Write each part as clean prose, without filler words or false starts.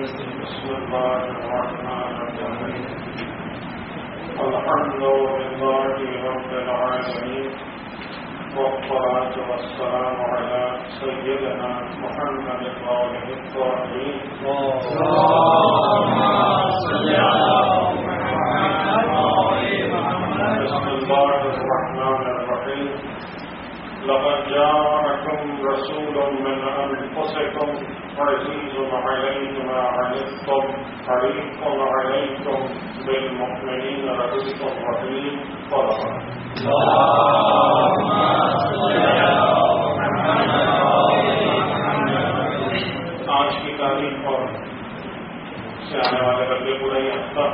بسم الله الرحمن الرحيم الحمد لله رب العالمين والصلاة والسلام على سيدنا محمد وآله الطاهرين بسم الله الرحمن الرحيم لقد جاءكم رسول من أنفسكم عزيز عليه ما عنتم حريص عليكم بالمؤمنين رؤوف رحيم صدق آج کی تاریخ اور سے آنے والے ربیع الاول ہفتہ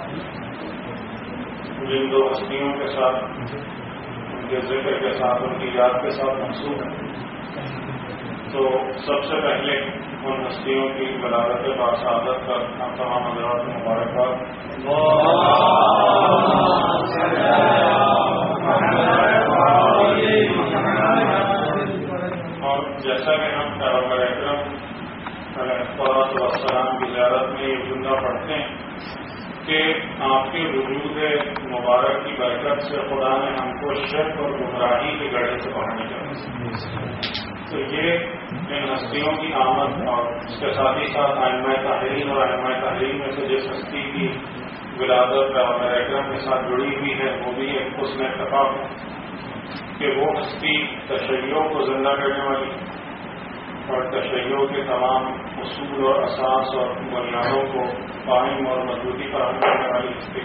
جن دو ہستیوں کے ساتھ ان کے ذکر کے ساتھ ان کی یاد کے ساتھ منسوب ہے، تو سب سے پہلے ان ہستیوں کی بلاغت باسعادت کا تمام حضرات کو مبارکباد۔ اور جیسا کہ ہم پیغمبر اکرم علیہ الصلوۃ والسلام کی زیارت میں یہ جملہ پڑھتے ہیں کہ آپ کے وجود مبارک کی برکت سے خدا نے ہم کو شرک اور گمراہی کے گڑھے سے باہر نکالا، تو یہ ان ہستیوں کی آمد اور اس کے ساتھ ہی ساتھ ائمہ طاہرین اور ائمہ طاہرین میں سے جس ہستی کی ولادت پیغمبر اکرم کے ساتھ جڑی ہوئی ہے وہ بھی ایک حسن اتفاق ہے کہ وہ ہستی تشیع کو زندہ کرنے والی اور تشیع کے تمام اصول اور اساس اور بنیادوں کو قائم اور مضبوطی فراہم کرنے والی ہستی۔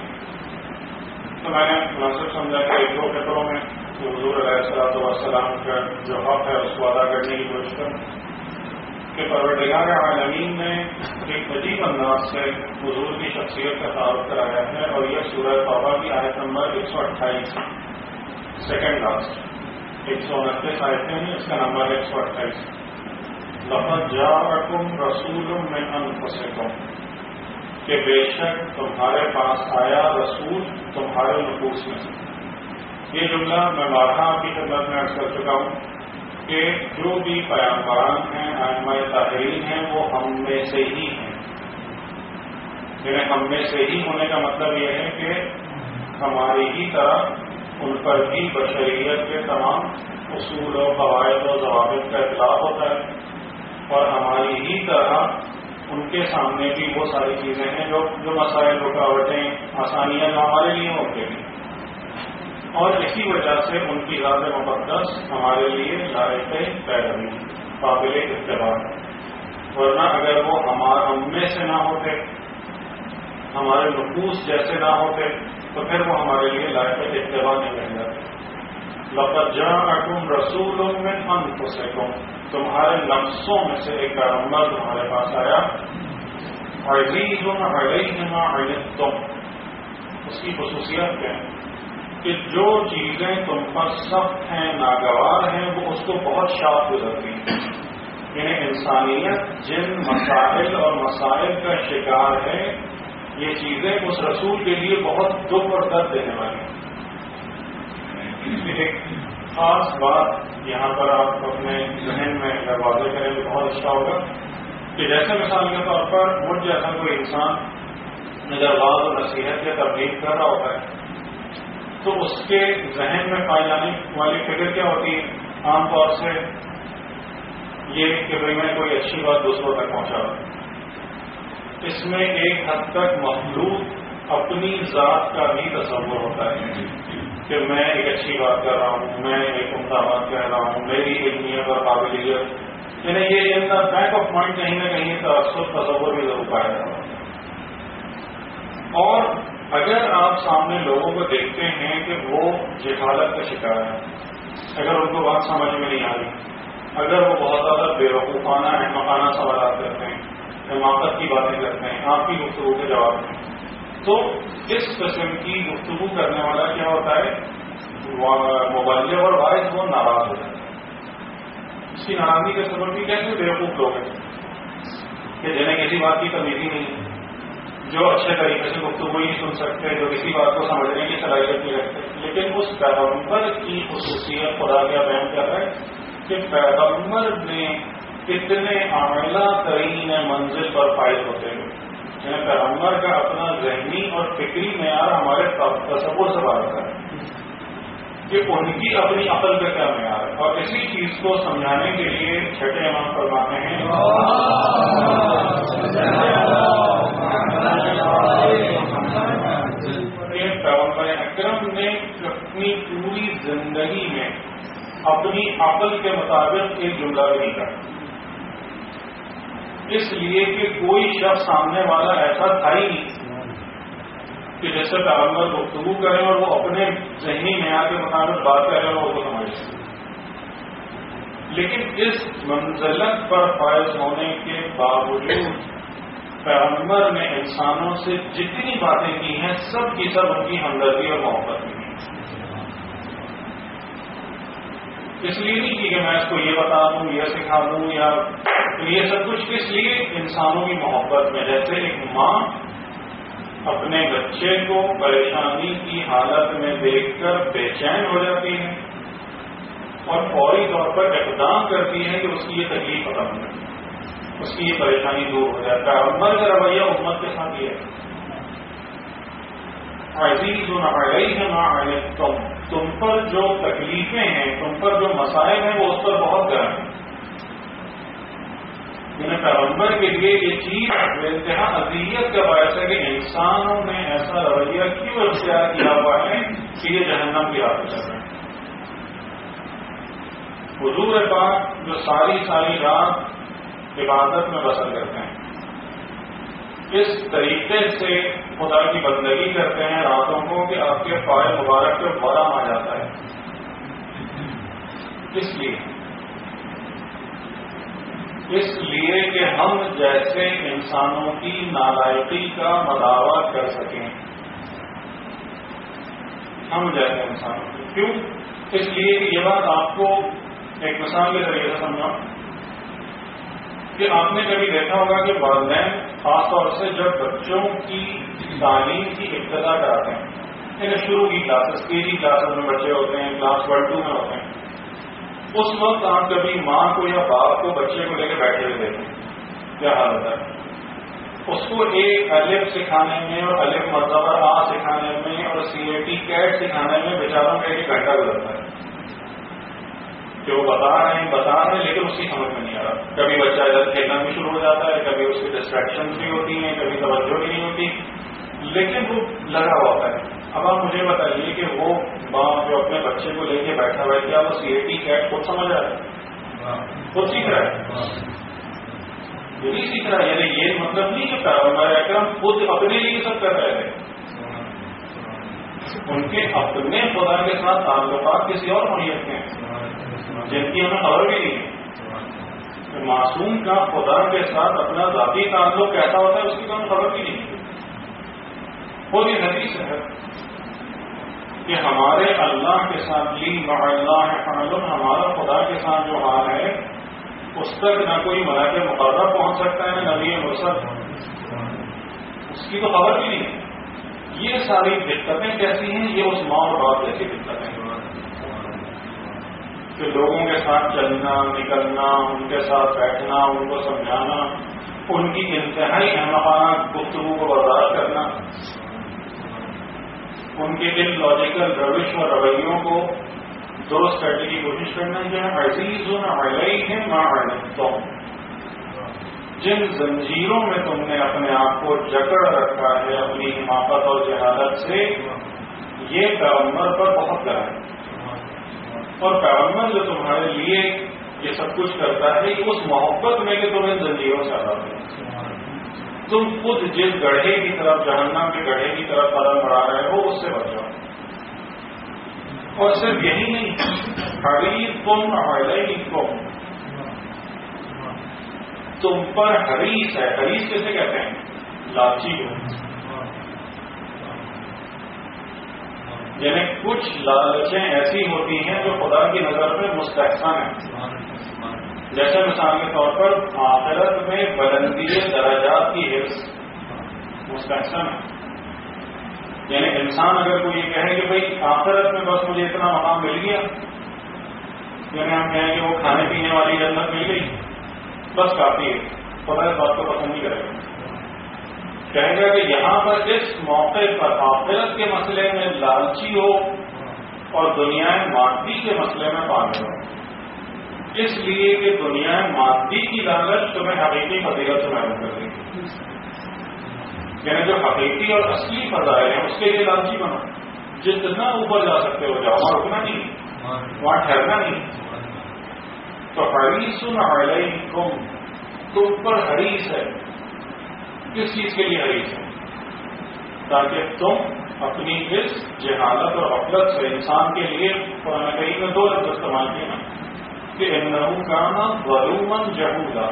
تو میں نے مناسب سمجھا کہ ایک دو فکروں میں حضور علیہ الصلوۃ والسلام کا جو حق ہے اس کو ادا کرنے کی کوشش کروں کہ پروردگار عالمین نے ایک عجیب انداز سے حضور کی شخصیت کا تعارف کرایا ہے، اور یہ سورہ توبہ کی آیت نمبر 128 سیکنڈ لاسٹ 129 آیتیں ہیں، اس کا نمبر 128۔ لقد جاءکم رسول من انفسکم، کہ بے شک تمہارے پاس آیا رسول تمہارے نفوس میں سے۔ یہ جملہ میں بارہا آپ کی خدمت میں عرض کر چکا ہوں کہ جو بھی پیامبران ہیں ائمہ طاہرین ہیں وہ ہم میں سے ہی ہیں، یعنی ہم میں سے ہی ہونے کا مطلب یہ ہے کہ ہماری ہی طرح ان پر بھی بشریت کے تمام اصول و قواعد و ضوابط کا اطلاق ہوتا ہے، اور ہماری ہی طرح ان کے سامنے بھی وہ ساری چیزیں ہیں جو مسائل رکاوٹیں آسانیاں جو ہمارے لیے ہوتے ہیں، اور اسی وجہ سے ان کی ذات مقدس ہمارے لیے لائق پیروی قابل اتباع ہے، ورنہ اگر وہ ہم میں سے نہ ہوتے، ہمارے نفوس جیسے نہ ہوتے، تو پھر وہ ہمارے لیے لائق اتباع نہیں رہ جاتے۔ لقد جاءکم رسول من انفسکم، تمہارے نفسوں میں سے ایک پیغمبر تمہارے پاس آیا، عزیز علیہ ما عنتم، اس کی خصوصیت کیا ہے کہ جو چیزیں تم پر سخت ہیں ناگوار ہیں وہ اس کو بہت شاپ گزرتی ہیں، یعنی انسانیت جن مسائل اور مسائل کا شکار ہے یہ چیزیں اس رسول کے لیے بہت دکھ اور درد دینے والی ہیں۔ ایک خاص بات یہاں پر آپ اپنے ذہن میں اگر واضح کریں تو بہت اچھا ہوگا کہ جیسے مثال کے طور پر مجھ جیسا کوئی انسان اگر بعض و نصیحت یا تبلیغ کر رہا ہوتا ہے تو اس کے ذہن میں پائی جانے والی فکر کیا ہوتی ہے؟ عام طور سے یہ کہ بھائی میں کوئی اچھی بات دوسروں تک پہنچا رہا ہوں، اس میں ایک حد تک مخلوق اپنی ذات کا بھی تصور ہوتا ہے کہ میں ایک اچھی بات کر رہا ہوں، میں ایک عمدہ بات کہہ رہا ہوں، میری علمیت اور قابلیت، یعنی یہ in the back of mind کہیں نہ کہیں تعصب تصور بھی ضرور پایا جاتا ہے۔ اور اگر آپ سامنے لوگوں کو دیکھتے ہیں کہ وہ جہالت کا شکار ہے، اگر ان کو بات سمجھ میں نہیں آ رہی، اگر وہ بہت زیادہ بے وقوفانہ احمقانہ سوالات کرتے ہیں، حماقت کی باتیں کرتے ہیں، آپ کی گفتگو کے جواب دیں، تو اس قسم کی گفتگو کرنے والا کیا ہوتا ہے؟ مبلغ اور واعظ وہ ناراض ہو جاتا ہے۔ اس کی ناراضگی کے سبب بھی کیسے بیوقوف لوگ ہیں کہ جنہیں کسی بات کی تمیز ہی نہیں ہے، جو اچھے طریقے سے گفتگو ہی نہیں سن سکتے، جو کسی بات کو سمجھنے کی صلاحیت نہیں رکھتے۔ لیکن اس پیغمبر کی خصوصیت خدا کا بیان کر رہا ہے کہ پیغمبر نے اتنے اعلیٰ ترین منزل پر فائز ہوتے ہیں. یعنی پیغمبر کا اپنا ذہنی اور فکری معیار ہمارے تصور سے بات ہے کہ ان کی اپنی عقل کا کیا معیار ہے. اور اسی چیز کو سمجھانے کے لیے چھٹے امام فرماتے ہیں کہ پیغمبر اکرم نے اپنی پوری زندگی میں اپنی عقل کے مطابق ایک جملہ بھی نہیں کرا، اس لیے کہ کوئی شخص سامنے والا ایسا تھا ہی نہیں کہ جیسے پیغمبر گفتگو کریں اور وہ اپنے ذہنی معیار کے مطابق بات کریں اور وہ کو سمجھ سکیں. لیکن اس منزلت پر فائز ہونے کے باوجود پیغمبر نے انسانوں سے جتنی باتیں کی ہیں سب کی سب ان کی ہمدردی اور محبت کی. اس لیے نہیں کہ میں اس کو یہ بتا دوں، یہ سکھا دوں، یا یہ سب کچھ کس لیے؟ انسانوں کی محبت میں. جیسے ایک ماں اپنے بچے کو پریشانی کی حالت میں دیکھ کر بے چین ہو جاتی ہے اور فوری طور پر اقدام کرتی ہے کہ اس کی یہ تکلیف ختم ہو جائے، اس کی یہ پریشانی دور ہو جائے. پیغمبر کا رویہ امت کے ساتھ یہ ہے عزیز علیہ ما عنتم، تم پر جو تکلیفیں ہیں، تم پر جو مسائل ہیں وہ اس پر بہت گرم ہیں. یعنی پیغمبر کے لیے یہ چیز انتہا اذیت کا باعث ہے کہ انسانوں نے ایسا رویہ کیوں اختیار کیا ہوا ہے کہ یہ جہنم کی راہ چل رہے ہیں. حضور پاک جو ساری رات عبادت میں بسر کرتے ہیں، اس طریقے سے خدا کی بندگی کرتے ہیں راتوں کو کہ آپ کے پائے مبارک پہ بارم آ جاتا ہے. اس لیے کہ ہم جیسے انسانوں کی نالائقی کا مداوع کر سکیں. ہم جیسے انسانوں کی کیوں؟ اس لیے کہ یہ بات آپ کو ایک مثال کے ذریعے سے سمجھاؤں کہ آپ نے کبھی دیکھا ہوگا کہ والدین خاص طور سے جب بچوں کی تعلیم کی ابتدا کراتے ہیں، یعنی شروع کی کلاسز KG کلاسز میں بچے ہوتے ہیں، کلاس 1-2 میں ہوتے ہیں، اس وقت آپ کبھی ماں کو یا باپ کو بچے کو لے کے بیٹھے ہوئے دیکھیں کیا حال ہوتا ہے. اس کو ایک الف سکھانے میں اور الف مرتبہ آ سکھانے میں اور CAT CAT سکھانے میں بیچاروں کا 1 گھنٹہ گزرتا ہے کہ وہ بتا رہے ہیں لیکن اس کی سمجھ میں نہیں آ رہا. کبھی بچہ ادھر کھیلنا بھی شروع ہو جاتا ہے، کبھی اس کی ڈسٹریکشنز بھی ہوتی ہیں، کبھی توجہ بھی نہیں ہوتی، لیکن وہ لگا ہوا ہوتا ہے. اب آپ مجھے بتائیے کہ وہ ماں جو اپنے بچے کو لے کے بیٹھا ہوا ہے، کیا وہ CAT CAT خود سمجھ رہا ہے؟ خود سیکھ رہا ہے؟ یہ نہیں سیکھ رہا ہے. یعنی یہ مطلب نہیں کہ پیغمبر اکرم خود اپنے لیے سب کر رہے تھے، ان کے اپنے خدا کے ساتھ تعلقات کسی اور نوعیت کے ہیں جن کی ہمیں خبر بھی نہیں ہے. معصوم کا خدا کے ساتھ اپنا ذاتی تعلق کیسا ہوتا ہے اس کی تو ہمیں خبر بھی نہیں ہے. خود یہ حدیث ہے کہ ہمارے اللہ کے ساتھ لی مع اللہ حال، ہمارا خدا کے ساتھ جو حال ہے اس تک نہ کوئی ملائکہ مقرب پہنچ سکتا ہے نہ نبی مرسل، اس کی تو خبر بھی نہیں ہے. یہ ساری دقتیں کیسی ہیں؟ یہ اس ماں اور باپ جیسی دقتیں ہیں کہ لوگوں کے ساتھ چلنا نکلنا، ان کے ساتھ بیٹھنا، ان کو سمجھانا، ان کی انتہائی احمقانہ گفتگو کو برداشت کرنا، ان کے ان لاجیکل روش اور رویوں کو درست کرنے کی کوشش کرنا. یہ عزیز علیہ ما عنتم، جن زنجیروں میں تم نے اپنے آپ کو جکڑ رکھا ہے اپنی حماقت اور جہالت سے، یہ پیغمبر پر بہت گرا ہے. اور پیغمبر جو تمہارے لیے یہ سب کچھ کرتا ہے یہ اس محبت میں کہ تمہیں زنجیروں سے آزاد ہے. تم خود جس گڑھے کی طرف، جہنم کے گڑھے کی طرف قدم بڑھا رہے ہو اس سے بچ جاؤ. اور صرف یہی نہیں، حریص علیکم، تم پر حریص ہے. حریص کیسے کہتے ہیں؟ لالچی ہو. یعنی کچھ لالچیں ایسی ہوتی ہیں جو خدا کی نظر میں مستحسن ہیں. جیسے مثال کے طور پر آخرت میں بلندی درجات کی حرص مستحسن ہے. یعنی انسان اگر کوئی یہ کہے کہ بھئی آخرت میں بس مجھے اتنا مقام مل گیا، یعنی ہم کہیں کہ وہ کھانے پینے والی جنت مل گئی، بس کافی ہے. خدا اس بات کو پسند نہیں کرے گا. کہیں گا کہ یہاں پر اس موقع پر آخرت کے مسئلے میں لالچی ہو اور دنیا مادی کے مسئلے میں پاگل ہو. اس لیے کہ دنیا مادی کی لالچ تمہیں حقیقی فضیلت سے محروم کر دے گی. یعنی جو حقیقی اور اصلی فضائل ہیں اس کے لیے لالچی بنو. جتنا اوپر جا سکتے ہو جاؤ، وہاں رکنا نہیں، وہاں ٹھہرنا نہیں. تو حریص علیکم، تم پر حریص ہے. کس چیز کے لیے حریص ہے؟ تاکہ تم اپنی اس جہالت اور غفلت سے انسان کے لیے قرآن کریم میں 2 لفظ استعمال کیے نا کہ انہ کان ظلوما جہولا.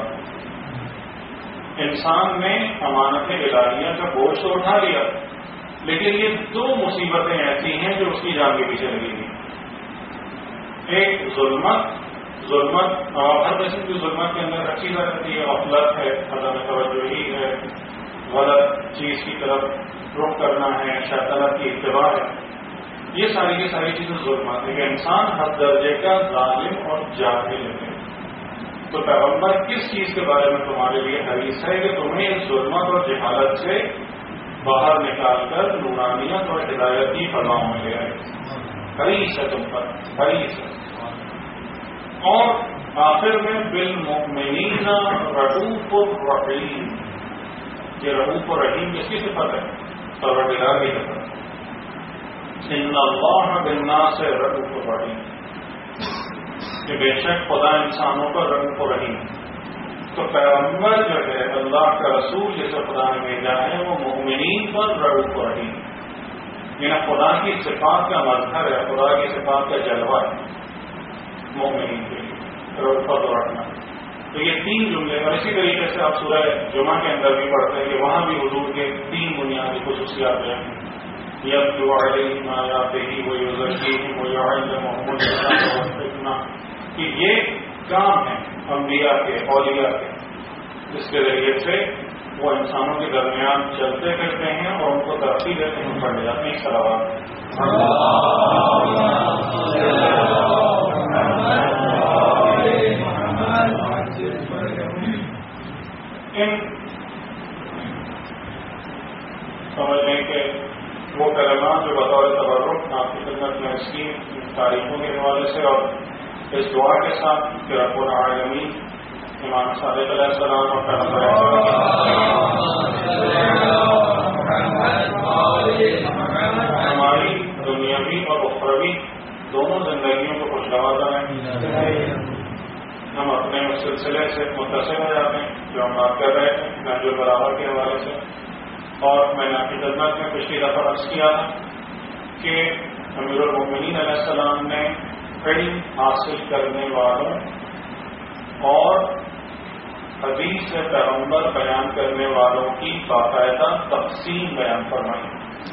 انسان نے امانت الہیہ کا بوجھ تو اٹھا لیا، لیکن یہ 2 مصیبتیں ایسی ہیں جو اس کی جان کے پیچھے لگی ہوئی. ایک ظلمت ہر قسم کی ظلمت کے اندر رکھی رہتی ہے. غفلت ہے، عدم توجہی ہے، غلط چیز کی طرف رخ کرنا ہے، شیطنت کی اتباع ہے. یہ ساری کی ساری چیزیں ظلمات ہیں کہ انسان ہر درجے کا ظالم اور جاہل ہے. تو پیغمبر کس چیز کے بارے میں تمہارے لیے حریص ہے کہ تمہیں اس ظلمت اور جہالت سے باہر نکال کر نورانیت اور ہدایت کی فضاؤں میں لے آئے. حریص ہے تم پر، حریص ہے. اور آخر میں بالمؤمنین رؤوف الرحیم. یہ رؤوف الرحیم کس کی صفت ہے؟ پروردگار کی صفت. ان اللہ بالناس رؤوف الرحیم، کہ بے شک خدا انسانوں پر رؤوف الرحیم. تو پیغمبر جو ہے اللہ کا رسول جسے خدا نے بھیجا ہے وہ مومنین پر رؤوف الرحیم، یعنی خدا کی صفات کا مظہر ہے، خدا کی صفات کا جلوہ ہے مومنین کے لیے رؤفت الرحمن. تو یہ 3 جملے، اور اسی طریقے سے آپ سورہ جمعہ کے اندر بھی پڑھتے ہیں کہ وہاں بھی حضور کے 3 بنیادی خصوصیات ہیں. یتلو علیہم آیاتہ ویزکیہم ویعلمہم الکتاب والحکمہ، کہ یہ کام ہے انبیاء کے، اولیاء کے، جس کے ذریعے سے وہ انسانوں کے درمیان چلتے پھرتے ہیں اور ان کو ترقی دیتے ہیں، پڑھ جاتے ہیں. صلوات ان سمجھنے کے وہ کلمات جو بطور تبرک آپ کی خدمت میں اس کی تاریخوں کے حوالے سے اور اس دعا کے ساتھ کہ رب العالمین امام صادق علیہ السلام اور پیغمبر ہماری دنیاوی اور اخروی دونوں زندگیوں کو خوشگوار بنائیں. ہم اپنے سلسلے سے متصل ہو جاتے ہیں جو ہم بات کر رہے تھے نہج البلاغہ کے حوالے سے. اور میں نے آپ کی خدمت میں پچھلی دفعہ عرض کیا تھا کہ امیر المؤمنین علیہ السلام نے علم حاصل کرنے والوں اور حدیث پیغمبر بیان کرنے والوں کی باقاعدہ تقسیم بیان فرمائی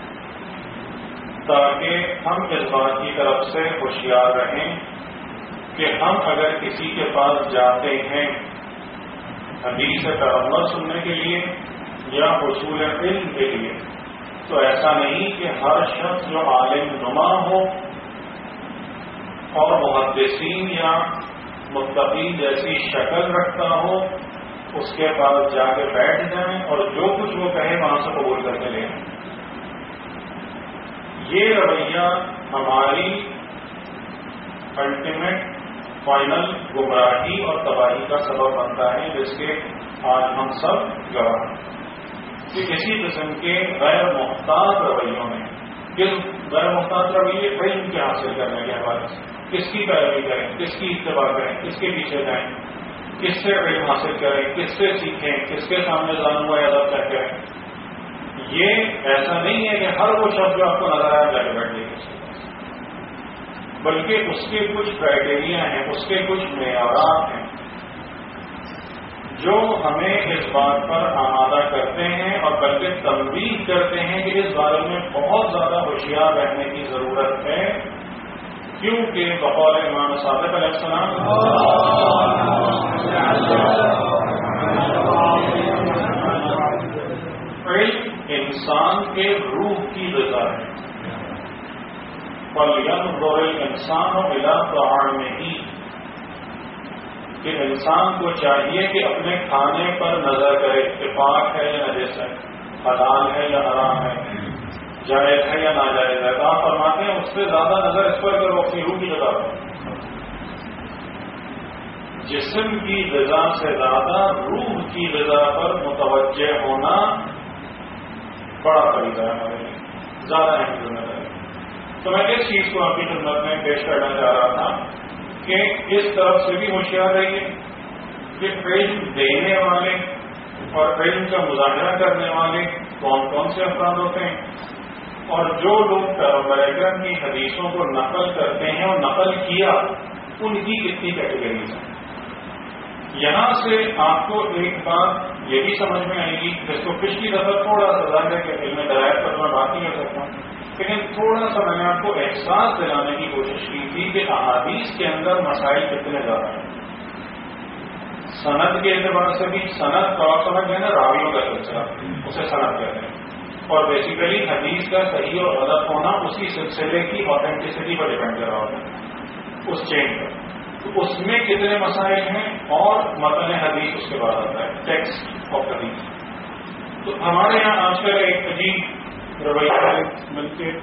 تاکہ ہم اس بات کی طرف سے ہوشیار رہیں کہ ہم اگر کسی کے پاس جاتے ہیں حدیث پیغمبر سننے کے لیے یا حصول علم کے لیے تو ایسا نہیں کہ ہر شخص جو عالم نما ہو اور محدثین یا متقین جیسی شکل رکھتا ہو اس کے پاس جا کے بیٹھ جائیں اور جو کچھ وہ کہے وہاں سے قبول کر کے لیں. یہ رویہ ہماری الٹیمیٹ فائنل گمراہی اور تباہی کا سبب بنتا ہے جس کے آج ہم سب گواہ ہیں. کہ کسی قسم کے غیر محتاط رویوں میں غیر محتاط رویے علم کے حاصل کرنے کے حوالے سے کس کی پیروی کریں، کس کی اتباع کریں، کس کے پیچھے جائیں، کس سے علم حاصل کریں، کس سے سیکھیں، کس کے سامنے ظالم و ادب طے کریں. یہ ایسا نہیں ہے کہ ہر وہ شخص جو آپ کو نظر آیا جا کے بیٹھ جائے گا، بلکہ اس کے کچھ کرائٹیریا ہیں، اس کے کچھ معیارات ہیں جو ہمیں اس بات پر آمادہ کرتے ہیں اور بلکہ تنبیہ کرتے ہیں کہ اس بارے میں بہت زیادہ ہوشیار رہنے کی ضرورت ہے. کیونکہ بقول امام صادق علیہ السلام علم انسان کے روح کی غذا ہے. فَلْيَنْظُرِ الْإِنسَانُ إِلَىٰ طَعَامِهِ، کہ انسان کو چاہیے کہ اپنے کھانے پر نظر کرے کہ پاک ہے یا نجس ہے، حلال ہے یا حرام ہے، جائز ہے یا ناجائز ہے. تو آپ فرماتے ہیں اس سے زیادہ نظر اس پر کرو اپنی روح کی جگہ پر. جسم کی غذا سے زیادہ روح کی غذا پر متوجہ ہونا بڑا فریضہ ہے ہمارے لیے، زیادہ اہم ذمہ داری. تو میں اس چیز کو آپ کی خدمت میں پیش کرنا چاہ رہا تھا کہ اس طرف سے بھی ہوشیار رہیے کہ علم دینے والے اور علم کا مظاہرہ کرنے والے کون کون سے افراد ہوتے ہیں، اور جو لوگ پیغمبر اکرم کی حدیثوں کو نقل کرتے ہیں اور نقل کیا ان کی کتنی کیٹیگریز ہیں. یہاں سے آپ کو ایک بات یہ بھی سمجھ میں آئے گی، جس کو پچھلی دفعہ تھوڑا سا ظاہر ہے کہ علم درائت پر میں بات نہیں کر سکتا ہوں، لیکن تھوڑا سا میں نے آپ کو احساس دلانے کی کوشش کی تھی کہ احادیث کے اندر مسائل کتنے زیادہ ہیں. سند کے اعتبار سے بھی، سند کا آپ سمجھ گئے نا، راویوں کا سلسلہ، اسے سند کہتے ہیں. اور بیسیکلی حدیث کا صحیح اور غلط ہونا اسی سلسلے کی آتھینٹسٹی پر ڈیپینڈ کر رہا ہوتا ہے، اس چین پر. تو اس میں کتنے مسائل ہیں اور متن حدیث اس کے بعد آتا ہے، ٹیکسٹ آف حدیث. تو ہمارے یہاں آج کل ایک عجیب رویہ مل کے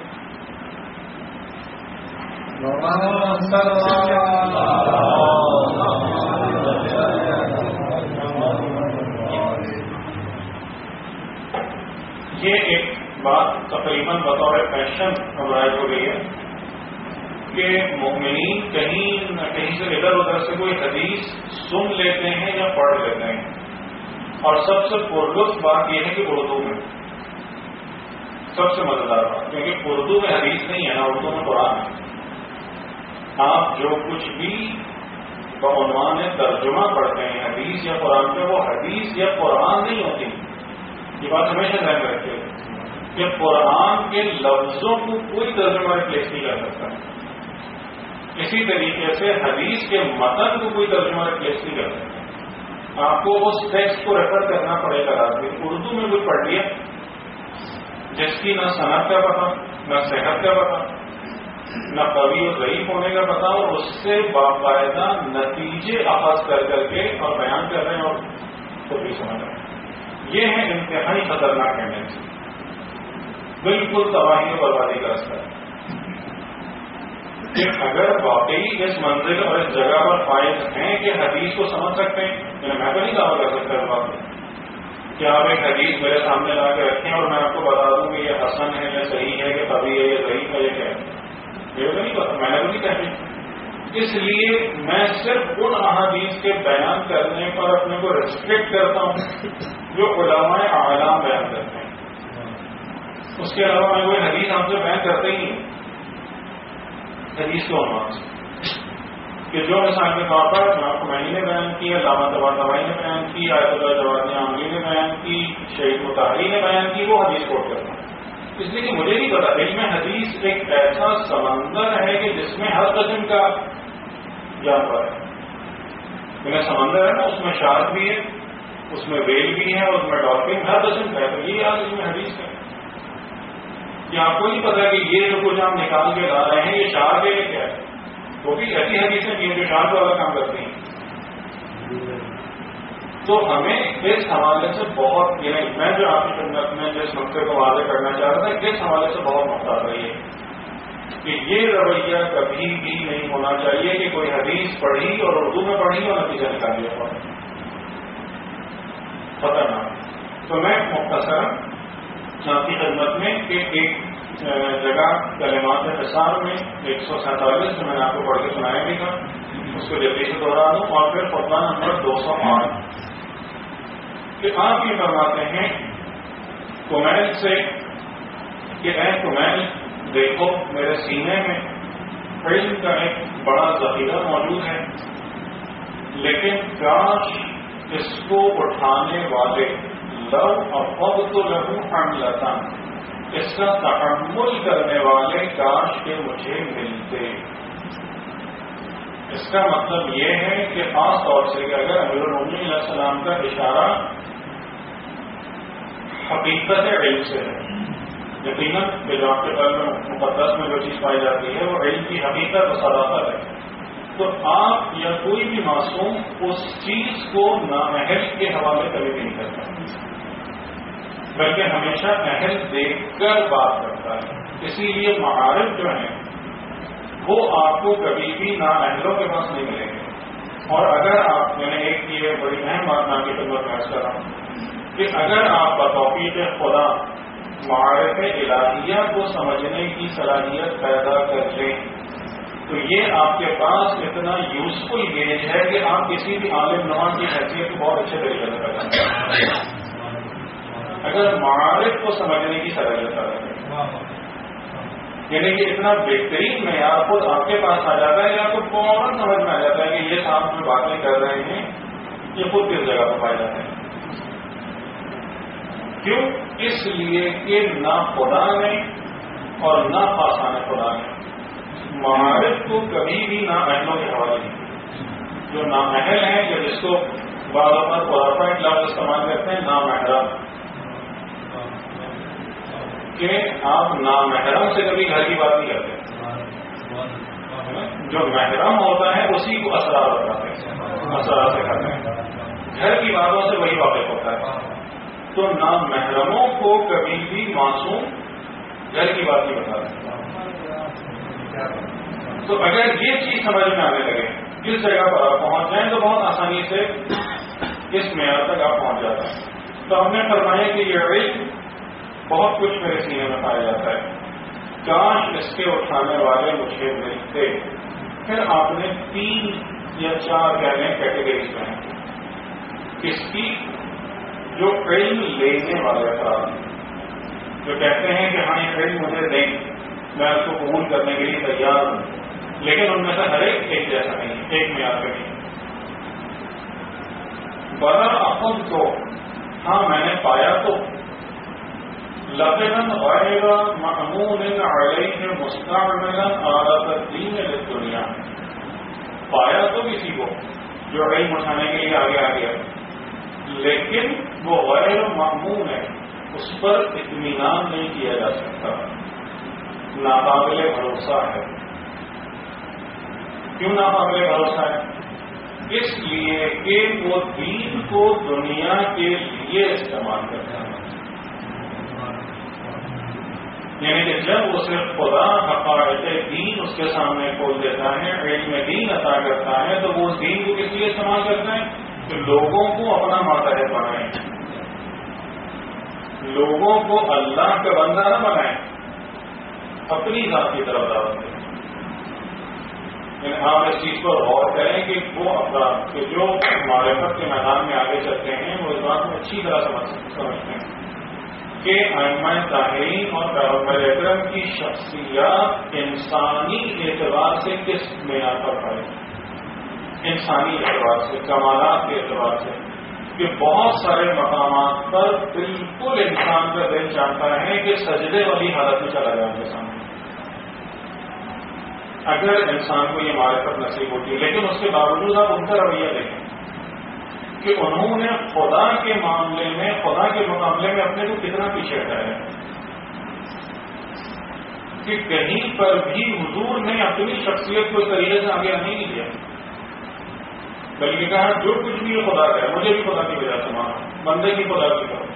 یہ ایک بات تقریباً بطور فیشن رائج ہو گئی ہے کہ مومنین کہیں نہ کہیں سے ادھر ادھر سے کوئی حدیث سن لیتے ہیں یا پڑھ لیتے ہیں، اور سب سے پرلطف بات یہ ہے کہ اردو میں سب سے مزیدار بات، کیونکہ اردو میں حدیث نہیں ہے نا، اردو میں قرآن ہے. آپ جو کچھ بھی بعنوان ترجمہ پڑھتے ہیں حدیث یا قرآن پہ، وہ حدیث یا قرآن نہیں ہوتی. یہ بات ہمیشہ ذہن رکھیے کہ قرآن کے لفظوں کو کوئی ترجمہ ریپلیس نہیں کر سکتا. اسی طریقے سے حدیث کے متن کو کوئی ترجمہ ریپلیس نہیں کر سکتا. آپ کو اس ٹیکسٹ کو ریفر کرنا پڑے گا. اردو میں کچھ پڑھ لیا جس کی نہ صنعت کا پتہ، نہ صحت کا پتہ، نہ قوی و ضعیف ہونے کا پتہ، اور اس سے باقاعدہ نتیجے اخذ کر کے اور بیان کر رہے ہیں اور خود بھی سمجھ رہے ہیں. یہ ہے انتہائی خطرناک ٹینڈنسی، بالکل تباہی و بربادی کا راستہ ہے. کہ اگر واقعی اس منزل اور اس جگہ پر فائز ہیں کہ حدیث کو سمجھ سکتے ہیں، میں تو نہیں دعویٰ کر سکتا اس بات میں کہ آپ ایک حدیث میرے سامنے لا کے رکھیں اور میں آپ کو بتا دوں کہ یہ حسن ہے یا صحیح ہے کہ قوی ہے یا ضعیف ہے یا کیا ہے. یہ تو نہیں پتا، میں نے تو نہیں کہتی. اس لیے میں صرف ان احادیث کے بیان کرنے پر اپنے کو ریسٹرکٹ کرتا ہوں جو علماء اعلام بیان کرتے ہیں. اس کے علاوہ میں کوئی حدیث ہم سے بیان کرتے ہی نہیں. حدیث کے عنوان سے کہ جو مثال کے طور پر آپ کو مہینی نے بیان کی، علامہ طباطبائی نے بیان کی، آیت اللہ جواد عاملی نے بیان کی، شہید مطہری نے بیان کی، وہ حدیث کوٹ کرتا ہوں. اس لیے کہ مجھے نہیں پتا، علم حدیث ایک ایسا سمندر ہے کہ جس میں ہر قسم کا جانور ہے. میں سمندر ہے نا، اس میں شارک بھی ہے، اس میں ویل بھی ہے، اور اس میں ڈالفن، ہر قسم کا ہے. تو یہ آج علم حدیث ہے کہ آپ کو نہیں پتا کہ یہ جو کچھ آپ نکال کے لا رہے ہیں یہ شارک ہے یا کیا ہے. وہ بھی ایسی حدیثیں بھی ہیں جو شارک والا کام کرتی ہیں. تو ہمیں اس حوالے سے بہت، یعنی میں جو آپ کی خدمت میں جس نقطے کو واضح کرنا چاہ رہا تھا، اس حوالے سے بہت محتاط رہی ہے کہ یہ رویہ کبھی بھی نہیں ہونا چاہیے کہ کوئی حدیث پڑھی اور اردو میں پڑھی اور نتیجہ نکال لیا پڑا. خطرناک. تو میں مختصر آپ کی خدمت میں ایک جگہ کلمات حصار میں 147 جو میں نے آپ کو پڑھ کے سنایا بھی تھا، اس کو جلدی سے دوہرا دوں، اور پھر فتویٰ نمبر 208 کہ آپ یہ فرماتے ہیں کمیل سے کہ اے کمیل، دیکھو میرے سینے میں علم کا ایک بڑا ذخیرہ موجود ہے، لیکن کاش اس کو اٹھانے والے لو افضت لہو حملتا، اس کا تحمل کرنے والے کاش کے مجھے ملتے. اس کا مطلب یہ ہے کہ خاص طور سے کہ اگر امیر المومنین علیہ السلام کا اشارہ حقیقت علم سے ہے، یقیناً کہ جو آپ کے قلب مقدس میں جو چیز پائی جاتی ہے وہ علم کی حقیقت و صداقت ہے. تو آپ یا کوئی بھی معصوم اس چیز کو نااہل کے حوالے کبھی بھی نہیں کرتا، بلکہ ہمیشہ اہل دیکھ کر بات کرتا ہے۔ اسی لیے معارف جو ہیں وہ آپ کو کبھی بھی نااہلوں کے پاس نہیں ملیں گے۔ اور اگر آپ، میں نے ایک یہ بڑی اہم بات میں آپ کی خدمت میں عرض کر رہا ہوں کہ اگر آپ بتوفیق خدا معارف الہیہ کو سمجھنے کی صلاحیت پیدا کر لیں تو یہ آپ کے پاس اتنا یوزفل گیج ہے کہ آپ کسی بھی عالم نما کی حیثیت کو بہت اچھے طریقے سے پیدا کریں اگر معارف کو سمجھنے کی صلاحیت پیدا کریں، یعنی کہ اتنا بہترین معیار خود آپ کے پاس آ جاتا ہے یا آپ کو فوراً سمجھ میں آ جاتا ہے کہ یہ صاحب جو باتیں کر رہے ہیں یہ خود کس جگہ پر پائے جاتے ہیں۔ کیوں؟ اس لیے کہ نہ خدا نے اور نہ پاسان خدا نے معارف کو کبھی بھی نااہلوں کے حوالے نہیں۔ جو نااہل ہیں یا جس کو بعض اوقات خرافات لفظ استعمال کرتے ہیں نامحرم، کہ آپ نامحرم سے کبھی گھر کی بات نہیں کرتے، جو محرم ہوتا ہے اسی کو اسرار بتاتے ہیں، اسرار سے کرتے ہیں، گھر کی باتوں سے وہی واقف ہوتا ہے۔ تو نامحرموں کو کبھی بھی معصوم گھر کی بات نہیں بتا سکتا۔ تو اگر یہ چیز سمجھ میں آنے لگے، جس جگہ پر آپ پہنچ جائیں تو بہت آسانی سے اس معیار تک آپ پہنچ جاتے ہیں۔ تو ہم نے فرمایا کہ یہ علم بہت کچھ میرے سینے میں پایا جاتا ہے، کاش اس کے اٹھانے والے مجھے ملتے۔ پھر آپ نے 3 یا 4 کہنے کیٹیگریز میں اس کی، جو علم لینے والے افراد جو کہتے ہیں کہ ہاں یہ علم مجھے دیں، میں اس کو قبول کرنے کے لیے تیار ہوں، لیکن ان میں سے ہر ایک جیسا نہیں، ایک معیار پہ نہیں۔ بڑا اخذ تو ہاں میں نے پایا تو لقنا غیر مأمون علیہ مستعملا آلۃ الدین للدنیا، پایا تو کسی کو جو علم اٹھانے کے لیے آگے آ گیا، لیکن وہ غیر مأمون ہے، اس پر اطمینان نہیں کیا جا سکتا، ناقابل بھروسہ ہے۔ کیوں ناقابل بھروسہ ہے؟ اس لیے کہ وہ دین کو دنیا کے لیے استعمال کرتا ہے، یعنی کہ جب اسے خدا حقائق دین اس کے سامنے کھول دیتا ہے، علم دین عطا کرتا ہے، تو وہ اس دین کو کس لیے استعمال کرتا ہے کہ لوگوں کو اپنا ماتحت بنائیں، لوگوں کو اللہ کا بندہ نہ بنائیں، اپنی ذات کی طرف دعوت دیں۔ یعنی آپ اس چیز پر غور کریں کہ وہ افراد کہ جو معرفت کے میدان میں آگے چلتے ہیں وہ اس بات کو اچھی طرح سمجھتے ہیں کہ ائمہ طاہرین اور پیغمبر اکرم کی شخصیات انسانی اعتبار سے کس معیار پر پڑے، انسانی اعتبار سے، کمالات کے اعتبار سے، کہ بہت سارے مقامات پر بالکل انسان کا دل چاہتا ہے کہ سجدے والی حالت میں چلا جائے ان کے سامنے، اگر انسان کو یہ معرفت نصیب ہوتی ہے۔ لیکن اس کے باوجود آپ ان کا رویہ دیکھیں کہ انہوں نے خدا کے معاملے میں، خدا کے مقابلے میں اپنے کو کتنا پیچھے ہٹایا، کہ کہیں پر بھی حضور نے اپنی شخصیت کو اس طریقے سے آگے آنے نہیں دیا، بلکہ کہا جو کچھ بھی خدا کا ہے مجھے بھی خدا کی وجہ سے مانو، بندے کی خدا کی کرو۔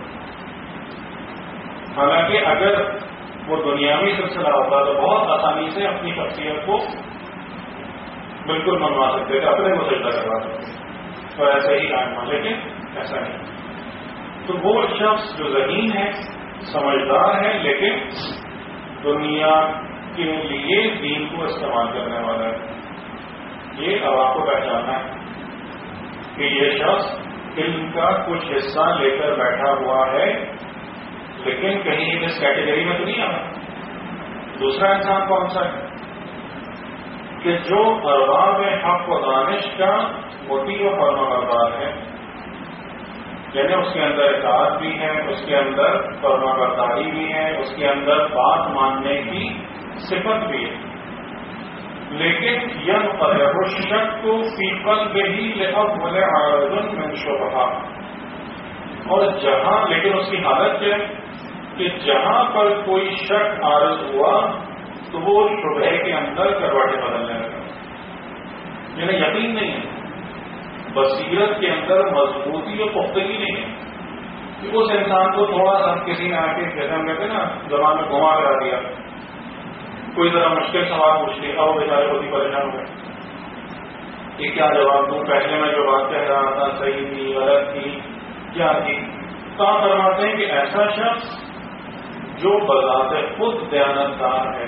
حالانکہ اگر وہ دنیاوی سلسلہ ہوتا تو بہت آسانی سے اپنی شخصیت کو بالکل منوا سکتے تھے، اپنے کو سجدہ کروا سکتے تھے، تو ایسے ہی کام ہوا، لیکن ایسا نہیں۔ تو وہ شخص جو ذہین ہے، سمجھدار ہے، لیکن دنیا کے لیے دین کو استعمال کرنے والا ہے، یہ اب آپ کو پہچاننا ہے کہ یہ شخص علم کا کچھ حصہ لے کر بیٹھا ہوا ہے، لیکن کہیں اس کیٹیگری میں تو نہیں آتا۔ دوسرا انسان کون سا ہے کہ جو ارباب حق و دانش کا موتی و فرما بردار ہے، یعنی اس کے اندر اطاعت بھی ہے، اس کے اندر فرما برداری بھی ہے، اس کے اندر بات ماننے کی صفت بھی ہے، لیکن الشک کو فی قلبہ لأول عارض من شبہہ، اور جہاں، لیکن اس کی حالت کیا ہے کہ جہاں پر کوئی شک عارض ہوا تو وہ شبہ کے اندر کروٹیں بدلنے لگا، یعنی یقین نہیں ہے، بصیرت کے اندر مضبوطی اور پختگی نہیں ہے کہ اس انسان کو تھوڑا سا کسی نے آ کے جیسے ہم کہتے ہیں نا زبان میں گھما کرا دیا، کوئی ذرا مشکل سوال پوچھ لیا، اور بیچارے بہت ہی پریشان ہو گئے کہ کیا جواب دوں، پہلے میں جو بات کہہ رہا تھا صحیح تھی غلط تھی کیا تھی. تو آپ فرماتے ہیں کہ ایسا شخص جو بذات خود دیانتدار ہے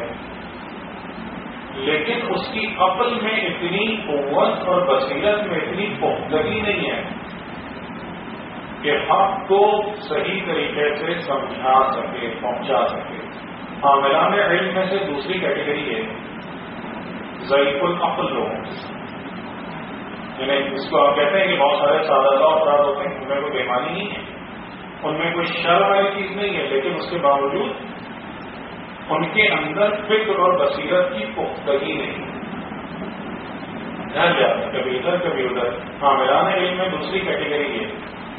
لیکن اس کی عقل میں اتنی قوت اور بصیرت میں اتنی پختگی نہیں ہے کہ حق کو صحیح طریقے سے سمجھا سکے، پہنچا سکے. عاملان علم میں سے دوسری کیٹیگری ہے ضعیف العقل لوگ، یعنی جس کو آپ کہتے ہیں کہ بہت سارے سادہ افراد ہوتے ہیں، ان میں کوئی بیماری نہیں ہے، ان میں کوئی شر والی چیز نہیں ہے، لیکن اس کے باوجود ان کے اندر فکر اور بصیرت کی پختگی نہیں ہے، ڈر جاتے کبھی ادھر کبھی ادھر. عاملان علم میں دوسری کیٹیگری ہے.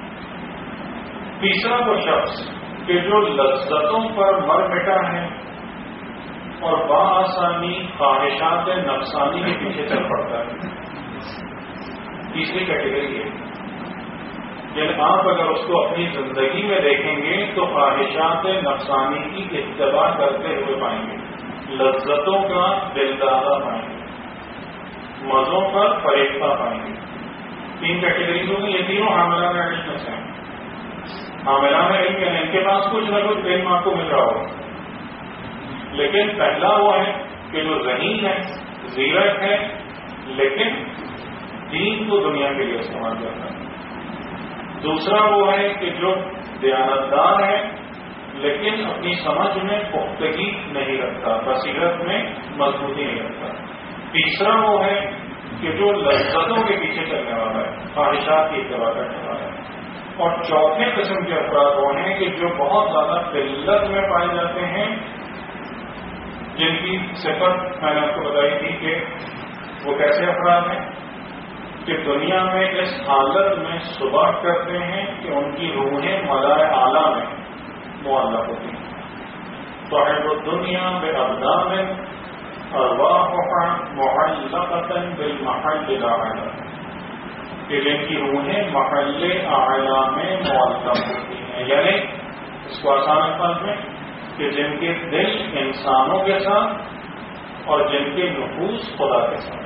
تیسرا وہ شخص کہ جو لذتوں پر مر مٹا ہے اور بآسانی خواہشات نفسانی کے پیچھے چل پڑتا ہے. تیسری کیٹیگری ہے، یعنی آپ اگر اس کو اپنی زندگی میں دیکھیں گے تو خواہشات نفسانی کی اتباع کرتے ہوئے پائیں گے، لذتوں کا دلدادہ پائیں گے، مزوں پر فریفتہ پائیں گے. 3 کیٹیگریز ہوگی، یہ تینوں حاملان علم میں سے ہیں. حاملان علم یعنی ان کے پاس کچھ نہ کچھ علم آپ کو مل رہا ہوگا، لیکن پہلا وہ ہے کہ جو ذہین ہے، زیرک ہے، لیکن دین کو دنیا کے لیے استعمال کرتا ہے. دوسرا وہ ہے کہ جو دیانتدار ہے لیکن اپنی سمجھ میں پختگی نہیں رکھتا، بصیرت میں مضبوطی نہیں رکھتا. تیسرا وہ ہے کہ جو لذتوں کے پیچھے چلنے والا ہے، خواہشات کی اتباع کرنے والا ہے. اور چوتھے قسم کے افراد وہ ہیں کہ جو بہت زیادہ قلت میں پائے جاتے ہیں، جن کی صفت میں نے آپ کو بتائی تھی کہ وہ کیسے افراد ہیں کہ دنیا میں اس حالت میں صبح کرتے ہیں کہ ان کی روحیں ملائے اعلیٰ میں معلق ہوتی ہیں. صاحب الدنیا بابدان ارواحها معلقة بالمحل الاعلی، کہ جن کی روحیں محل اعلیٰ میں معلق ہوتی ہیں، یعنی اس کو آسان الفاظ میں کہ جن کے دل انسانوں کے ساتھ اور جن کے نفوس خدا کے ساتھ.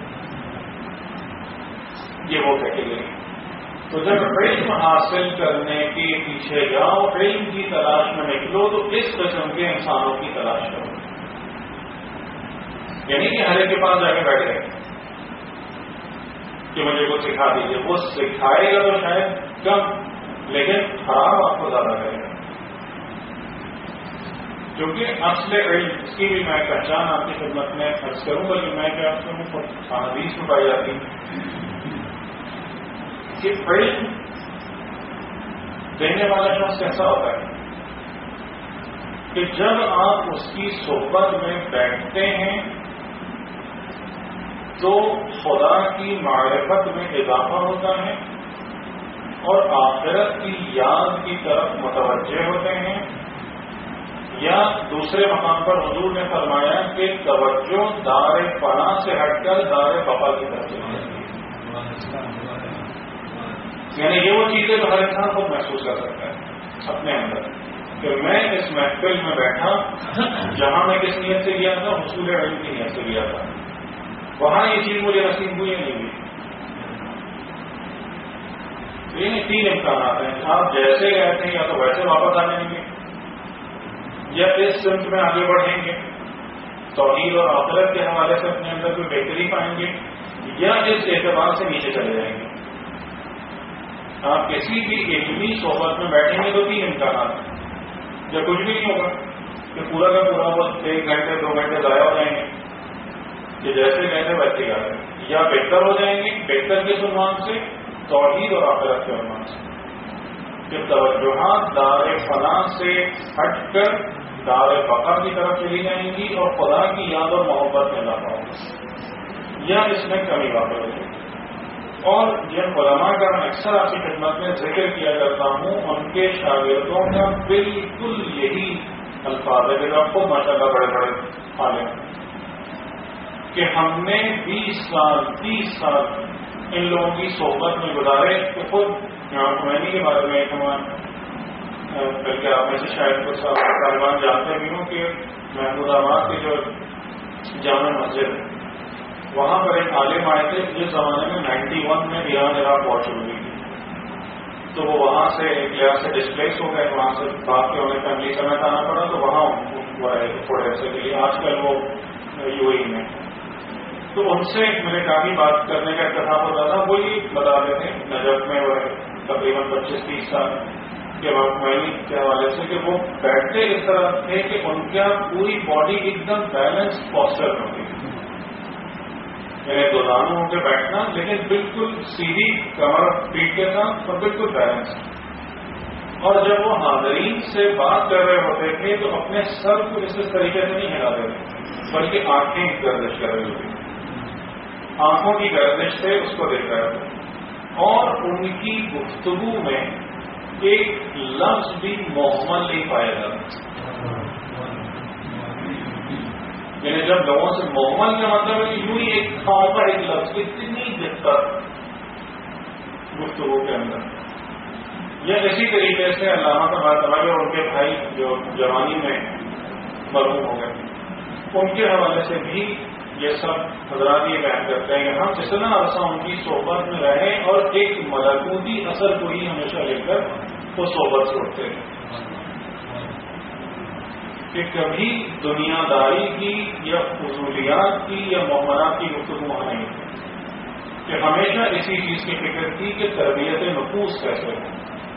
یہ وہ کیٹیگری. تو جب علم حاصل کرنے کے پیچھے جاؤ، علم کی تلاش میں نکلو، تو اس قسم کے انسانوں کی تلاش کرو. یعنی کہ ہر ایک کے پاس جا کے بیٹھ گئے کہ مجھے کچھ سکھا دیجیے، وہ سکھائے گا تو شاید کم، لیکن خراب آپ کو زیادہ کرے گا. کیونکہ اصل علم اس کی بھی میں پہچان آپ کی خدمت میں عرض کروں گا کہ میں کیا حدیث میں پائی جاتی ہوں کہ علم دینے والا شخص ایسا ہوتا ہے کہ جب آپ اس کی صحبت میں بیٹھتے ہیں تو خدا کی معرفت میں اضافہ ہوتا ہے اور آخرت کی یاد کی طرف متوجہ ہوتے ہیں. یا دوسرے مقام پر حضور نے فرمایا کہ توجہ دار فنا سے ہٹ کر دار بقا کی طرف چلی جاتی ہے. یعنی یہ وہ چیزیں جو ہر انسان خود محسوس کر سکتا ہے اپنے اندر کہ میں اس محفل میں بیٹھا جہاں میں کس نیت سے گیا تھا، حصول علم کی نیت سے گیا تھا، وہاں یہ چیز مجھے نصیب ہوئی نہیں ہوئی. یہ 3 امکانات ہیں. آپ جیسے گئے تھے یا تو ویسے واپس آ جائیں گے، یا اس سمت میں آگے بڑھیں گے، توحید اور آخرت کے حوالے سے اپنے اندر کوئی بہتری پائیں گے، یا اس اعتبار سے نیچے چلے جائیں گے. آپ کسی بھی علمی صحبت میں بیٹھیں گے تو 3 امکانات ہیں. یا کچھ بھی نہیں ہوگا کہ پورا کا پورا وقت 1 گھنٹے 2 گھنٹے ضائع ہو جائیں گے کہ جیسے کہتے ویسے گا رہے، یا بہتر ہو جائیں گے بہتر کے عنوان سے، توحید اور آخرت کے عنوان سے، کہ توجہات دار فنا سے ہٹ کر دار بقا کی طرف چلی جائیں گی اور خدا کی یاد اور محبت میں اضافہ ہوگا، یا اس میں کمی واقع ہو جائے گی. اور جن علماء کا میں اکثر آپ کی خدمت میں ذکر کیا کرتا ہوں، ان کے شاگردوں کا بالکل یہی الفاظ ہے کہ آپ کو ماشاء اللہ بڑے بڑے عالم کہ ہم نے 20 سال 30 سال ان لوگوں کی صحبت میں گزارے. تو خود خمینی کے بارے میں بلکہ آپ میں سے شاید کچھ طالبان جانتے بھی ہوں کہ محمود آباد کی جو جامع مسجد ہے وہاں پر ایک عالم آئے تھے جس زمانے میں 91 میں ایران عراق وار شروع ہوئی تھی. تو وہ وہاں سے ایک لحاظ سے ڈسپلیس ہو گئے, وہاں سے باپ کے انہیں فیملی سمیت آنا پڑا, تو وہاں وہ رہے تھوڑے عرصے کے لیے. آج کل وہ UAE میں. تو ان سے میں نے کافی بات کرنے کا اتفاق ہوتا تھا. وہ یہ بتا رہے تھے نجف میں وہ تقریباً 25-30 سال کے وقت کے حوالے سے کہ وہ بیٹھتے اس طرح تھے کہ ان کا پوری باڈی ایک دم بیلنس پوسچر میں ہوتی تھی, یعنی دورانوں ہو کے بیٹھنا لیکن بالکل سیدھی کمر پیٹ کے ساتھ اور بالکل بیلنس. اور جب وہ حاضرین سے بات کر رہے ہوتے تھے تو اپنے سر کو اس طریقے سے نہیں ہلا رہے تھے بلکہ آنکھیں گردش کر رہی ہوتی, آنکھوں کی گردش سے اس کو دیکھ رہے تھے. اور ان کی گفتگو میں ایک لفظ بھی محمل نہیں پایا جاتا. یعنی جب لوگوں سے محمل کا مطلب ہے یوں ہی ایک کھاؤں کا ایک لفظ اتنی دقت گفتگو کے اندر. یا اسی طریقے سے علامہ کا بات اور ان کے بھائی جو جوانی میں مرحوم ہو گئے ان کے حوالے سے بھی یہ سب حضرات یہ بیان کرتے ہیں کہ ہم اتنا عرصہ ان کی صحبت میں رہے اور ایک ملکوتی اثر کو ہی ہمیشہ لے کر وہ صحبت سے اٹھتے ہیں کہ کبھی دنیا داری کی یا فضولیات کی یا معاملات کی گفتگو وہاں نہیں تھی, کہ ہمیشہ اسی چیز کی فکر تھی کہ تربیت نفوس کیسے ہو,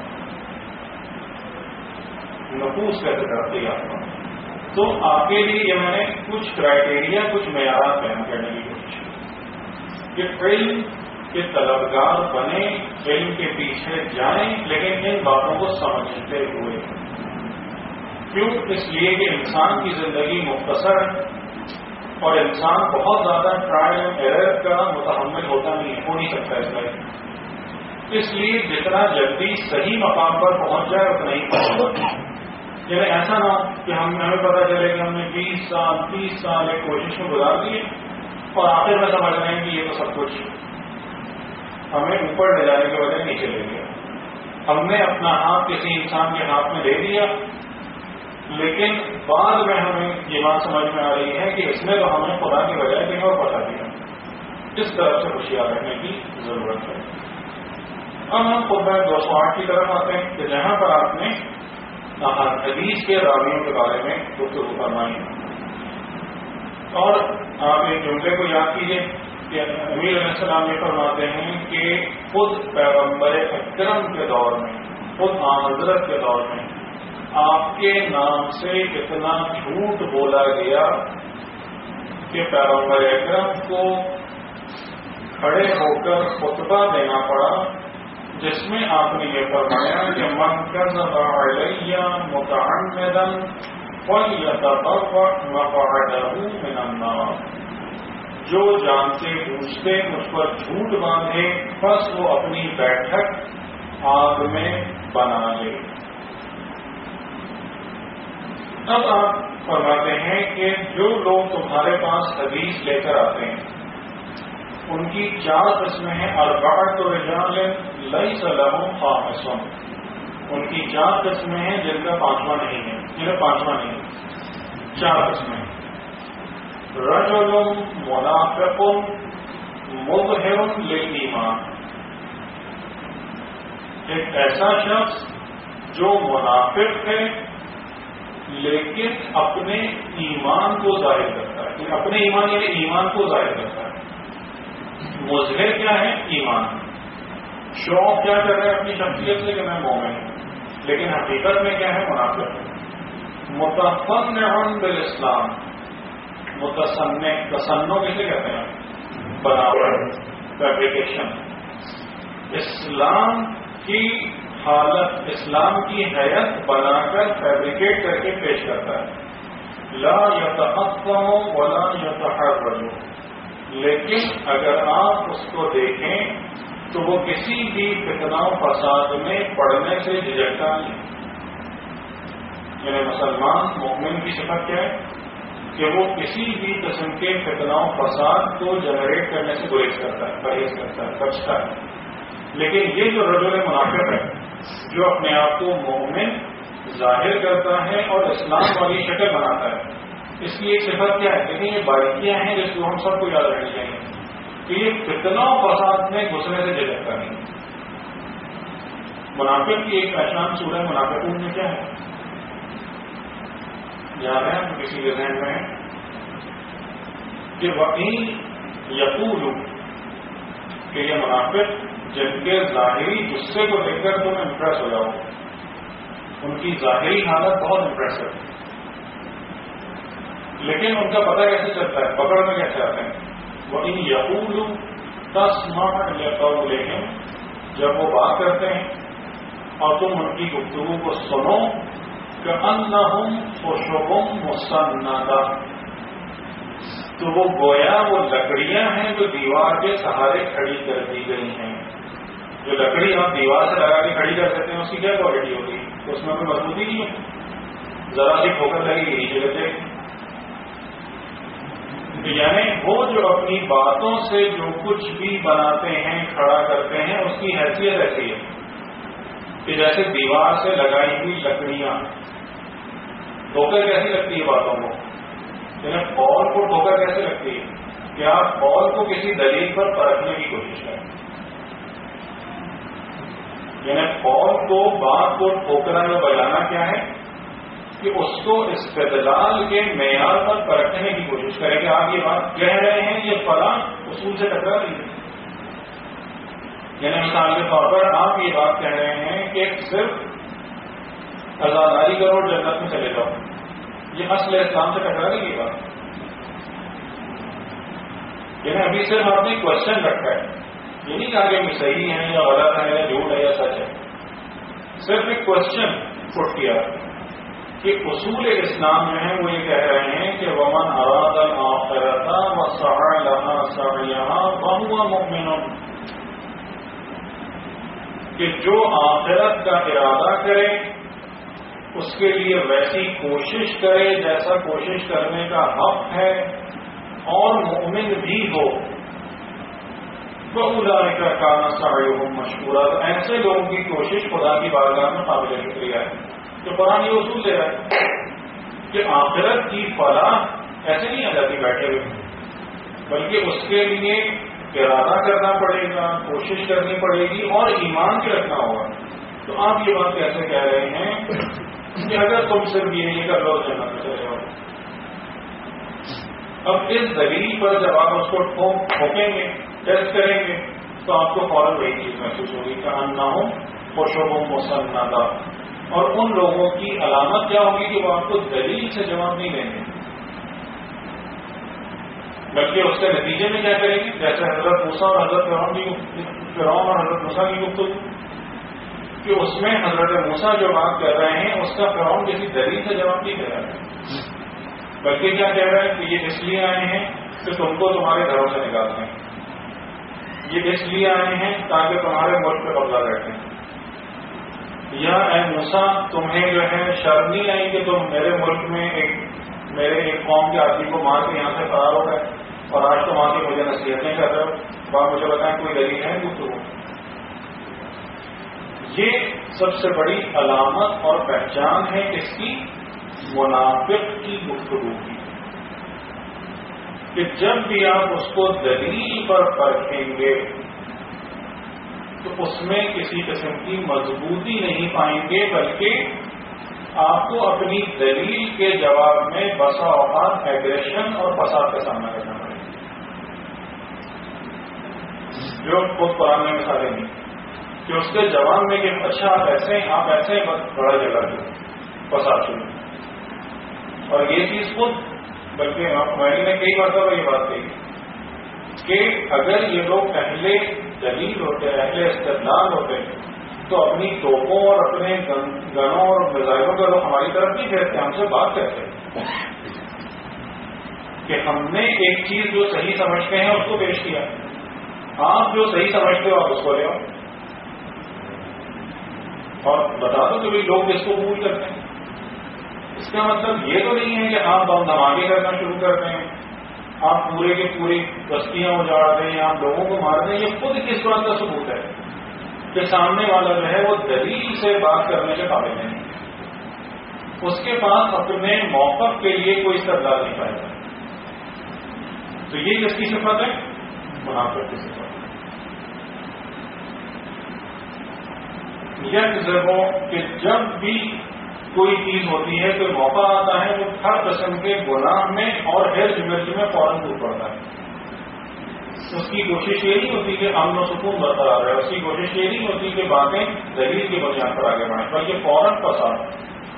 نفوس کیسے کرتی ہے آپ. تو آپ کے لیے یہ میں نے کچھ کرائٹیریا کچھ معیارات بیان کرنے کی کوشش کی کہ علم کے طلبگار بنے, علم کے پیچھے جائیں, لیکن ان باتوں کو سمجھتے ہوئے. کیوں؟ اس لیے کہ انسان کی زندگی مختصر ہے اور انسان بہت زیادہ ٹرائل اینڈ ایرر کا متحمل ہوتا نہیں ہے, ہو نہیں سکتا اس لائف. اس لیے جتنا جلدی صحیح مقام پر پہنچ جائے اتنا ہی پہنچ. یعنی ایسا نہ کہ ہمیں پتا چلے کہ ہم نے 20 سال 30 سال ایک کوشش میں گزار دیے اور آخر میں سمجھ رہے ہیں کہ یہ تو سب کچھ ہمیں اوپر لے جانے کے وجہ نیچے لے گیا. ہم نے اپنا ہاتھ کسی انسان کے ہاتھ میں دے دیا, لیکن بعد میں ہمیں یہ بات سمجھ میں آ رہی ہے کہ اس نے تو ہمیں خدا کی بجائے کہیں اور پتا دیا. اس طرف سے ہوشیار رہنے کی ضرورت ہے. اب ہم خطبہ 208 کی طرف آتے ہیں کہ جہاں پر آپ نے حدیث کے راویوں کے بارے میں گفتگو فرمائی, اور آپ ایک جملے کو یاد کیجیے کہ امیر علیہ السلام یہ فرماتے ہیں کہ خود پیغمبر اکرم کے دور میں, خود حضرت کے دور میں آپ کے نام سے اتنا جھوٹ بولا گیا کہ پیغمبر اکرم کو کھڑے ہو کر خطبہ دینا پڑا, جس میں آپ نے یہ فرمایا کہ من کذب علی متعمدا فلیتبوأ مقعده من النار. جو جانتے بوجھتے مجھ پر جھوٹ باندھے بس وہ اپنی بیٹھک آگ میں بنا لے. اب آپ فرماتے ہیں کہ جو لوگ تمہارے پاس حدیث لے کر آتے ہیں ان کی 4 قسمیں ہیں. اربعۃ رجال لیس لهم خامس, ان کی 4 قسمیں ہیں جن کا 5واں نہیں ہے, جنہیں 5واں نہیں ہے. 4 قسمیں. رجل منافق مظہر للایمان, ایک ایسا شخص جو منافق ہے لیکن اپنے ایمان کو ظاہر کرتا ہے, اپنے ایمان یعنی ایمان کو ظاہر کرتا ہے. مظہر کیا ہے؟ ایمان. شوق کیا کر رہے ہیں اپنی شخصیت سے کہ میں مومن ہوں, لیکن حقیقت میں کیا ہے؟ منافق. متصنع بالاسلام, متصنع, تصنع کسے کہتے ہیں؟ بناوٹ, فیبریکیشن. اسلام کی حالت, اسلام کی حیت بنا کر فیبریکیٹ کر کے پیش کرتا ہے. لا یتحکم ولا یتحرج, لیکن اگر آپ اس کو دیکھیں تو وہ کسی بھی فتنہ و فساد میں پڑنے سے جھجکتا نہیں. یعنی مسلمان مومن کی صفت کیا ہے؟ کہ وہ کسی بھی قسم کے فتنہ و فساد کو جنریٹ کرنے سے گریز کرتا ہے، پرہیز کرتا ہے، بچتا ہے۔ لیکن یہ جو رجل منافق ہے، جو اپنے آپ کو مومن ظاہر کرتا ہے اور اسلام والی شکل بناتا ہے، اس کی ایک صفت کیا ہے؟ لیکن یہ باریکیاں ہیں جس کو ہم سب کو یاد رکھنی چاہیے کہ یہ فتنہ و فساد میں گھسنے سے جھجکتا نہیں۔ منافق کی ایک پہچان سورہ منافقون میں کیا ہے؟ یاد ہے کسی کے ذہن میں کہ وَإِن یقولوا کہ یہ منافق جن کے ظاہری غصے کو دیکھ کر تم امپریس ہو جاؤ، ان کی ظاہری حالت بہت امپریسو ہے، لیکن ان کا پتہ کیسے چلتا ہے، پکڑ میں کیسے آتے ہیں؟ وَإِن یقولوا تسمع لقولہم، جب وہ بات کرتے ہیں اور تم ان کی گفتگو کو سنو، کأنہم خشب مسندہ، تو وہ گویا وہ لکڑیاں ہیں جو دیوار کے سہارے کھڑی کر دی گئی ہیں۔ جو لکڑی آپ دیوار سے لگا کے کھڑی کر دیتے ہیں اس کی کیا کوالٹی ہوگی؟ اس میں کوئی مضبوطی نہیں ہے، ذرا سی ٹھوکر لگے گی نیچے لگ جائے گی۔ یعنی وہ جو اپنی باتوں سے جو کچھ بھی بناتے ہیں، کھڑا کرتے ہیں، اس کی حیثیت ایسی ہے کہ جیسے دیوار سے لگائی ہوئی لکڑیاں۔ ٹھوکر کیسی لگتی ہے باتوں کو؟ یعنی قول کو ٹھوکر کیسے لگتی ہے کہ آپ قول کو کسی دلیل پر پرکھنے کی کوشش کریں، یعنی قول کو، بات کو ٹھوکرا یا بجانا کیا ہے کہ اس کو استدلال کے معیار پر پرکھنے کی کوشش کریں کہ آپ یہ بات کہہ رہے ہیں یہ فلاں اصول سے ٹکرا رہی ہے۔ یعنی مثال کے طور پر آپ یہ بات کہہ رہے ہیں کہ صرف عزاداری کرو اور جنت میں چلے جاؤ، یہ اصل اسلام سے ٹکرا رہی ہے بات۔ یعنی ابھی صرف آپ نے کوشچن رکھا ہے، یہ نہیں کہا کہ یہ صحیح ہے یا غلط ہے یا جھوٹ ہے یا سچ ہے، صرف ایک کوشچن پٹ کیا کہ اصول اسلام جو ہے وہ یہ کہہ رہے ہیں کہ ومن اراد الآخرۃ وسعى لها سعيها وهو مؤمن، کہ جو آخرت کا ارادہ کرے اس کے لیے ویسی کوشش کرے جیسا کوشش کرنے کا حق ہے اور مومن بھی ہو، فَأُولَٰئِكَ كَانَ سَعْيُهُمْ مَشْكُورًا، تو ایسے لوگوں کی کوشش خدا کی بارگاہ میں قابل شکریہ ہے۔ تو قرآن یہ اصول دے رہا ہے کہ آخرت کی فلاح ایسے نہیں آ جاتی بیٹھے ہوئے، بلکہ اس کے لیے ارادہ کرنا پڑے گا، کوشش کرنی پڑے گی اور ایمان کے رکھنا ہوگا۔ تو آپ یہ بات کیسے کہہ رہے ہیں کہ اگر تم صرف یہ نہیں کر لو جنت میں چلے جاؤ؟ اب اس دلیل پر جب آپ اس کو ٹھوکیں گے، ٹیسٹ کریں گے، تو آپ کو فوراً وہی چیز محسوس ہوگی کہ انہم خشب مسندہ، اور ان لوگوں کی علامت کیا ہوگی کہ وہ آپ کو دلیل سے جواب نہیں دیں گے، بلکہ اس کے نتیجے میں کیا کریں گے؟ جیسے حضرت موسیٰ اور حضرت فرعون اور حضرت موسیٰ کی گفتگو کہ اس میں حضرت موسیٰ جو بات کر رہے ہیں اس کا فرعون کسی دلیل سے جواب نہیں دے رہا ہے، بلکہ کیا کہہ رہا ہے کہ یہ اس لیے آئے ہیں کہ تم کو تمہارے گھروں سے نکالتے ہیں، یہ اس لیے آئے ہیں تاکہ تمہارے ملک پہ قبضہ بیٹھیں، یا اے موسیٰ تمہیں جو ہے شرم نہیں آئی کہ تم میرے ملک میں میرے ایک قوم کے آدمی کو مار کے یہاں سے فرار ہو گئے اور آج تم آ کے مجھے نصیحتیں کر رہے ہو؟ بات مجھے بتائیں کوئی دلیل ہے گفتگو؟ یہ سب سے بڑی علامت اور پہچان ہے اس کی، منافق کی گفتگو کی، کہ جب بھی آپ اس کو دلیل پر پرکھیں گے تو اس میں کسی قسم کی مضبوطی نہیں پائیں گے، بلکہ آپ کو اپنی دلیل کے جواب میں بسا اوقات ایگریشن اور فساد کا سامنا کرنا پڑے گا، جو خود قرآن میں مثالیں نہیں کہ اس کے جواب میں کہ اچھا آپ ایسے ہی بڑا جگہ دو فساد شروع، اور یہ چیز خود بلکہ ہماری نے کئی مرتبہ یہ بات کہی کہ اگر یہ لوگ اہل دلیل ہوتے، اہل استدلال ہوتے تو اپنی توپوں اور اپنے گنوں اور میزائلوں کا لوگ ہماری طرف نہیں پھیرتے، ہم سے بات کرتے کہ ہم نے ایک چیز جو صحیح سمجھتے ہیں اس کو پیش کیا، آپ جو صحیح سمجھتے ہو آپ اس کو لے آؤ اور بتا دو کہ بھائی لوگ اس کو قبول کرتے ہیں۔ اس کا مطلب یہ تو نہیں ہے کہ آپ بم دھماکے کرنا شروع کر دیں، آپ پورے کی پوری بستیاں اجاڑ دیں، آپ لوگوں کو مار دیں. یہ خود کس بات کا ثبوت ہے کہ سامنے والا جو ہے وہ دلیل سے بات کرنے کے قابل نہیں، اس کے پاس اپنے موقف کے لیے کوئی استدلال نہیں پائے گا. تو یہ کس کی صفت ہے؟ منافق کی صفت. کہ جب بھی کوئی چیز ہوتی ہے کوئی موقع آتا ہے وہ ہر قسم کے گناہ میں اور ہرج مرج میں فوراً دور پڑتا ہے. اس کی کوشش یہ نہیں ہوتی کہ امن و سکون برقرار رہے، اس کی کوشش یہ نہیں ہوتی کہ باتیں دلیل کی بنیاد پر آگے بڑھیں، بلکہ فوراً پسند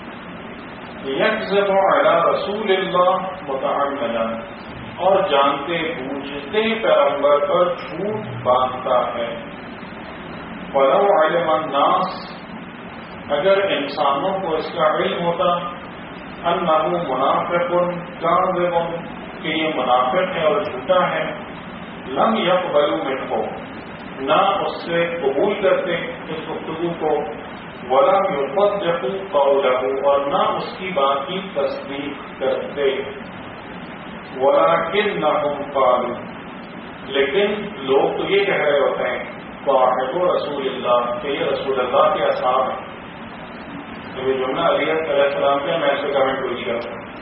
یکذب علی رسول اللہ متعمدا، اور جانتے بوجھتے پیغمبر پر جھوٹ باندھتا ہے. ولو علم الناس، اگر انسانوں کو اس کا علم ہوتا، انہ منافق کاذب، کہ یہ منافق ہے اور جھوٹا ہے، لم یقبلوا منہ، نہ اس سے قبول کرتے اس گفتگو کو، ولم یصدقوا قولہ، اور نہ اس کی بات کی تصدیق کرتے. ولکنہم قالوا، لیکن لوگ تو یہ کہہ رہے ہوتے ہیں صاحب رسول اللہ، کہ یہ رسول اللہ کے اصحاب ہیں. تو یہ جملہ علیہ السلام کا میں اس سے کمنٹ کوئی کرتا ہوں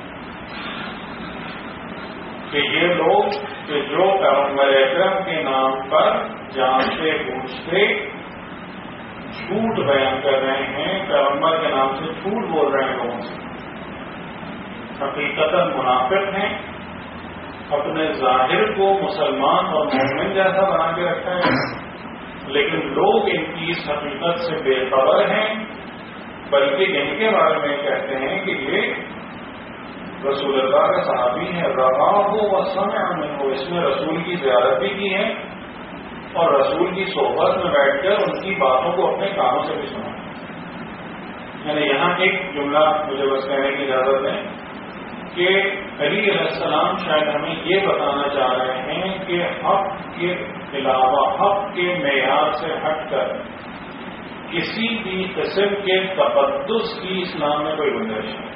کہ یہ لوگ کہ جو پیغمبر اکرم کے نام پر جانتے بوجھتے جھوٹ بیان کر رہے ہیں، پیغمبر کے نام سے جھوٹ بول رہے ہیں لوگوں سے، حقیقتاً منافق ہیں، اپنے ظاہر کو مسلمان اور مومن جیسا بنا کے رکھا ہے، لیکن لوگ ان کی اس حقیقت سے بے خبر ہیں، بلکہ ان کے بارے میں کہتے ہیں کہ یہ رسول اللہ کا صحابی ہے. رہا ہو و سمع منہ، اس میں رسول کی زیارت بھی کی ہے اور رسول کی صحبت میں بیٹھ کر ان کی باتوں کو اپنے کانوں سے بھی سنا. یعنی یہاں ایک جملہ مجھے بس کہنے کی اجازت ہے کہ علی علیہ السلام شاید ہمیں یہ بتانا چاہ رہے ہیں کہ حق کے علاوہ، حق کے معیار سے ہٹ کر کسی بھی قسم کے تقدس کی اسلام میں کوئی گنجائش نہیں.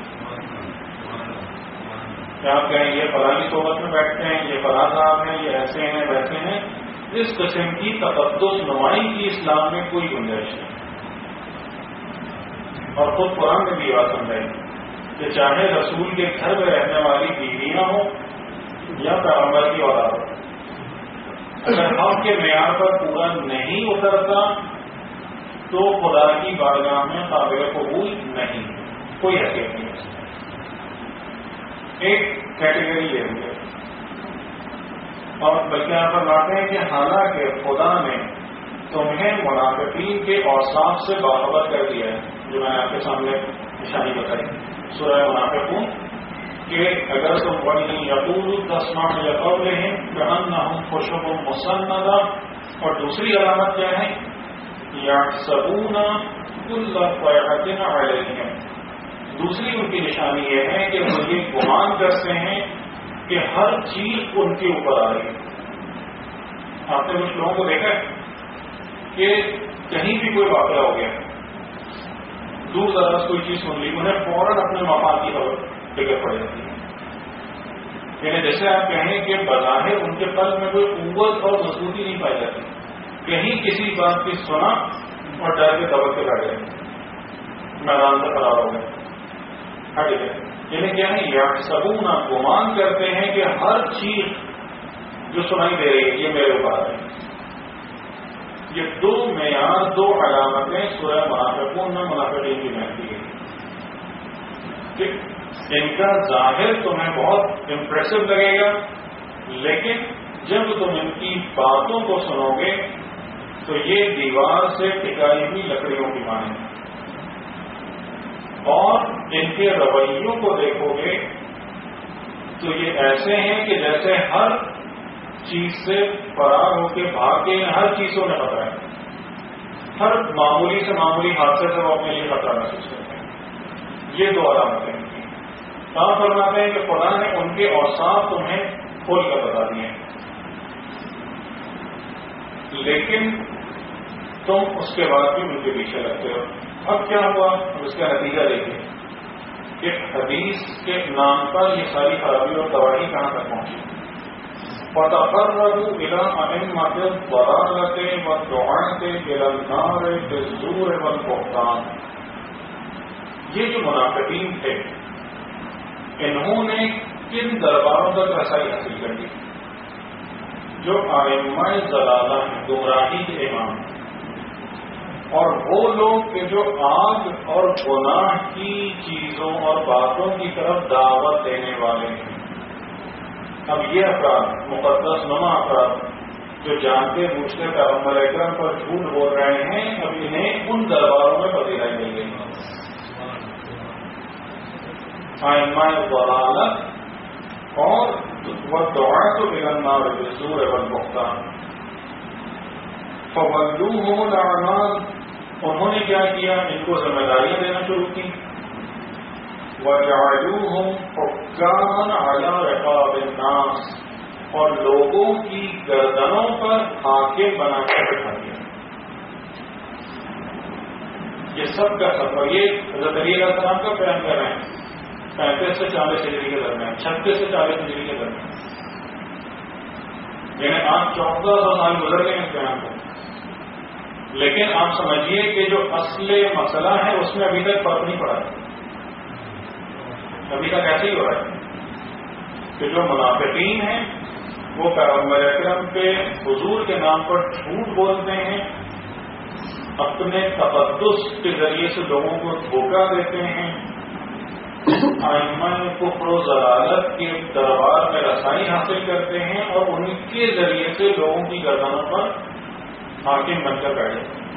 کیا آپ کہیں یہ فلاں کی صحبت میں بیٹھتے ہیں، یہ فلاں صاحب ہیں، یہ ایسے ہیں ویسے ہیں، اس قسم کی تقدس نمائی کی اسلام میں کوئی گنجائش نہیں. اور خود قرآن میں بھی یہ بات سمجھائی کہ چاہے رسول کے گھر میں رہنے والی بیویاں ہوں یا پیغمبر کی اولاد ہو، اگر حق کے معیار پر پورا نہیں اترتا تو خدا کی بارگاہ میں قابل قبول نہیں، کوئی حقیقت نہیں. ایک کیٹیگری یہ ہوئی ہے، اور بلکہ آپ فرماتے ہیں کہ حالانکہ خدا نے تمہیں منافقین کے اوصاف سے باخبر کر دیا ہے، جو میں نے آپ کے سامنے نشانی بتائی سورہ منافقون، کہ اگر تم وہی یقول تسمع لقولہم کأنہم خشب مسندہ، اور دوسری علامت کیا ہے؟ یحسبون کل صیحۃ علیہم، دوسری ان کی نشانی یہ ہے کہ وہ یہ گمان کرتے ہیں کہ ہر چیز ان کے اوپر آ رہی ہے. آپ نے کچھ لوگوں کو دیکھا ہے کہ کہیں بھی کوئی واقعہ ہو گیا، دور دراز کوئی چیز سن لی، انہیں فوراً اپنے مفاد کی خبر فکر پڑ جاتی ہے. یعنی جیسے آپ کہیں کہ بظاہر ان کے قلب میں کوئی قوت اور مضبوطی نہیں پائی جاتی، کہیں کسی بات کی سنا اور ڈر کے دبک کے بیٹھ گئے، میدان سے فرار ہو گئے، ہٹ گئے. یعنی کیا ہے؟ یحسبون، گمان کرتے ہیں کہ ہر چیز جو سنائی دے رہی ہے یہ میرے اوپر ہے. یہ دو معیار، دو علامتیں سورہ منافقون میں منافقین کی بیان کی گئی کہ ان کا ظاہر تمہیں بہت امپریسو لگے گا، لیکن جب تم ان کی باتوں کو سنو گے تو یہ دیوار سے ٹکائی ہوئی لکڑیوں کی مانیں، اور ان کے رویوں کو دیکھو گے تو یہ ایسے ہیں کہ جیسے ہر چیز سے فرار ہو کے بھاگ کے ہر چیزوں میں خطرہ ہے، ہر معمولی سے معمولی حادثے سے وہ اپنے لیے خطرہ محسوس کرتے ہیں. یہ دو علامتیں ہیں. کہاں فرماتے ہیں کہ خدا نے ان کے اوصاف تمہیں کھول کر بتا دیے ہیں، لیکن تم اس کے بعد بھی ان کے پیچھے لگتے ہو. اب کیا ہوا؟ اب اس کا نتیجہ دیکھیں کہ حدیث کے نام پر یہ ساری خرابی اور تباہی کہاں تک پہنچی. فَتَقَرَّبُوا إِلَىٰ أَئِمَّةِ الضَّلَالَةِ وَالدُّعَاةِ إِلَى النَّارِ بِالزُّورِ وَالْبُهْتَانِ. یہ جو منافقین تھے انہوں نے کن درباروں تک رسائی حاصل کر لی؟ جو ائمہ ضلالہ ہیں، گمراہی کے امام، اور وہ لوگ کہ جو آگ اور گناہ کی چیزوں اور باتوں کی طرف دعوت دینے والے ہیں. اب یہ افراد، مقدس نما افراد جو جانتے بوجھتے پیغمبر اکرم پر جھوٹ بول رہے ہیں، اب انہیں ان درباروں میں پذیرائی مل گئی. ائمہ ضلالت اور والدعاة إلى النار بالزور والبهتان. فولوهم الأعمال، انہوں نے کیا کیا؟ ان کو ذمہ داریاں دینا شروع کی. وجعلوهم حكاما على رقاب الناس، اور لوگوں کی گردنوں پر حاکم بنا کر بٹھا دیا. یہ سب کا سفر یہ حضرت علی علیہ السلام کا بیان کر رہے ہیں 35 سے 40 ہجری کے درمیان، 36 سے 40 ہجری کے درمیان، یعنی آپ 1400 سال گزر گئے اس بیان کو. لیکن آپ سمجھیے کہ جو اصل مسئلہ ہے اس میں ابھی تک فرق نہیں پڑا ہے. ابھی تک ایسے ہی ہو رہا ہے کہ جو منافقین ہیں وہ پیغمبر اکرم کے حضور کے نام پر جھوٹ بولتے ہیں، اپنے تقدس کے ذریعے سے لوگوں کو دھوکہ دیتے ہیں، ائمہ کفر و ضلالت کے دربار میں رسائی حاصل کرتے ہیں، اور ان کے ذریعے سے لوگوں کی گردنوں پر حاکم بن کر بیٹھے.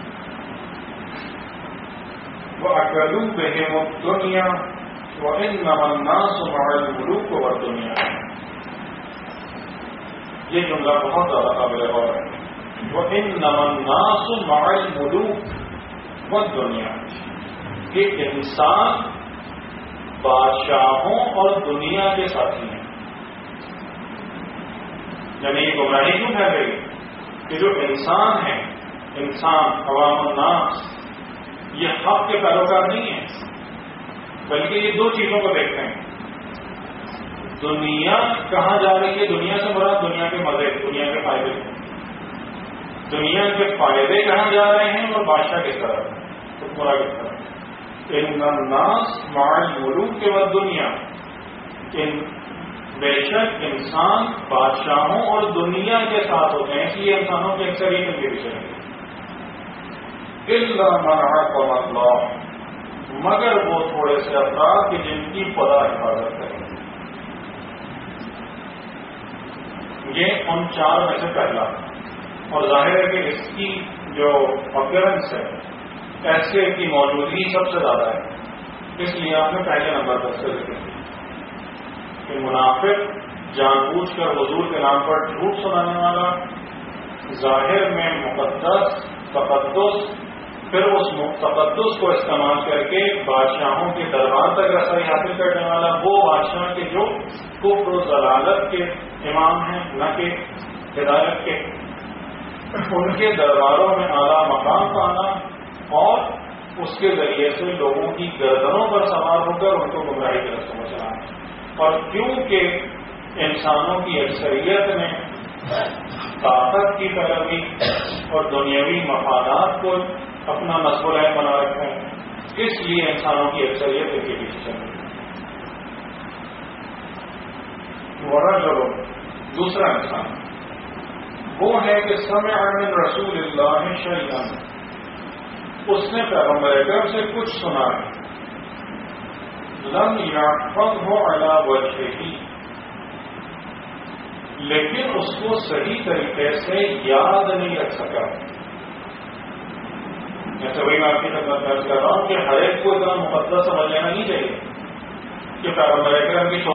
وَأَكَلُوا بِهِمُ الدُّنْيَا وَإِنَّمَا النَّاسُ مَعَ الْمُلُوكِ وَالدُّنْيَا. یہ جملہ بہت زیادہ قابل غور ہے. وَإِنَّمَا النَّاسُ مَعَ الْمُلُوكِ وَالدُّنْيَا، کہ انسان بادشاہوں اور دنیا کے ساتھی ہیں. یعنی یہ گمراہی کیوں پھیل گئی کہ جو انسان ہیں، انسان عوام الناس، یہ حق کے پیروکار نہیں ہیں، بلکہ یہ دو چیزوں کو دیکھتے ہیں. دنیا کہاں جا رہی ہے؟ دنیا سے مراد دنیا کے مزے، دنیا کے فائدے. دنیا کے فائدے کہاں جا رہے ہیں اور بادشاہ کس طرح، حکمراں کس طرح. ان الناس مع الملوک والدنیا، بے شک انسان بادشاہوں اور دنیا کے ساتھ ہوتے ہیں، اس لیے انسانوں کے اکثریت ان کے پیچھے ہیں. الا من عصم اللہ، مگر وہ تھوڑے سے افراد کہ جن کی خدا حفاظت کریں. یہ ان چار میں سے پہلا، اور ظاہر ہے کہ اس کی جو اکرنس ہے، ایسے کی موجودگی سب سے زیادہ ہے. اس لیے آپ نے پہلے نمبر پر سے ذکر کیا کہ منافق جان بوجھ کر حضور کے نام پر جھوٹ سنانے والا، ظاہر میں مقدس تقدس، پھر اس تقدس کو استعمال کر کے بادشاہوں کے دربار تک رسائی حاصل کرنے والا، وہ بادشاہ کے جو کفر و ضلالت کے امام ہیں، نہ کہ ہدایت کے، ان کے درباروں میں اعلیٰ مقام پانا اور اس کے ذریعے سے لوگوں کی گردنوں پر سوار ہو کر ان کو گمراہی کے رستوں میں چلانا. اور کیونکہ انسانوں کی اکثریت نے طاقت کی پیروی اور دنیاوی مفادات کو اپنا نصب العین بنا رکھا ہے، اس لیے انسانوں کی اکثریت ان کے پیچھے چل رہی ہے. ورجل، دوسرا انسان وہ ہے کہ سمع من رسول اللہ شیئا، اس نے پیغمبر اکرم سے کچھ سنا ہے، لم یحفظہ علی وجہہ، لیکن اس کو صحیح طریقے سے یاد نہیں رکھ سکا. جیسے وہی میں آپ کی خدمت میں عرض کر رہا ہوں کہ ہر ایک کو اتنا مقدس سمجھ لینا نہیں چاہیے کہ پیغمبر اکرم کی